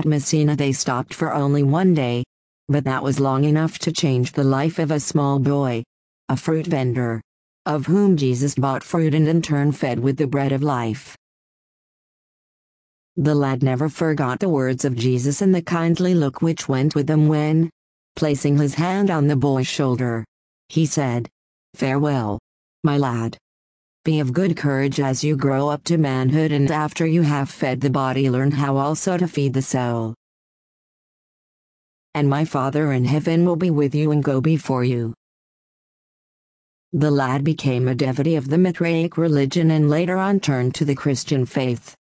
At Messina they stopped for only one day. But that was long enough to change the life of a small boy. A fruit vendor. Of whom Jesus bought fruit and in turn fed with the bread of life. The lad never forgot the words of Jesus and the kindly look which went with them when, placing his hand on the boy's shoulder, he said, "Farewell, my lad. Be of good courage as you grow up to manhood, and after you have fed the body learn how also to feed the soul. And my Father in heaven will be with you and go before you." The lad became a devotee of the Mithraic religion and later on turned to the Christian faith.